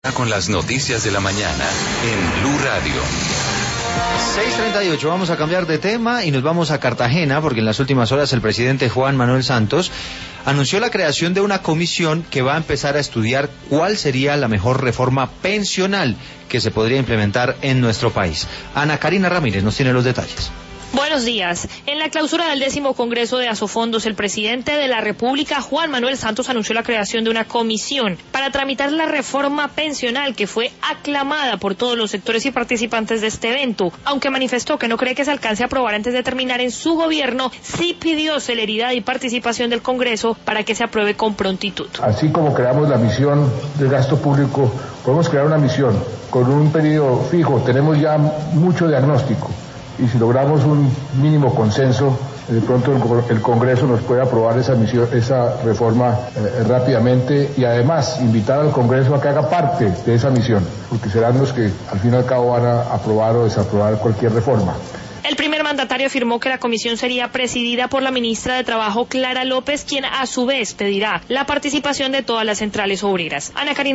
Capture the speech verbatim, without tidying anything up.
Con las noticias de la mañana en Blue Radio. seis treinta y ocho, vamos a cambiar de tema y nos vamos a Cartagena porque en las últimas horas el presidente Juan Manuel Santos anunció la creación de una comisión que va a empezar a estudiar cuál sería la mejor reforma pensional que se podría implementar en nuestro país. Ana Karina Ramírez nos tiene los detalles. Buenos días. En la clausura del décimo Congreso de Asofondos, el presidente de la República, Juan Manuel Santos, anunció la creación de una comisión para tramitar la reforma pensional que fue aclamada por todos los sectores y participantes de este evento. Aunque manifestó que no cree que se alcance a aprobar antes de terminar en su gobierno, sí pidió celeridad y participación del Congreso para que se apruebe con prontitud. Así como creamos la misión del gasto público, podemos crear una misión con un periodo fijo. Tenemos ya mucho diagnóstico. Y si logramos un mínimo consenso, de pronto el, el Congreso nos puede aprobar esa misión, esa reforma eh, rápidamente y además invitar al Congreso a que haga parte de esa misión, porque serán los que al fin y al cabo van a aprobar o desaprobar cualquier reforma. El primer mandatario afirmó que la comisión sería presidida por la ministra de Trabajo, Clara López, quien a su vez pedirá la participación de todas las centrales obreras. Ana Karina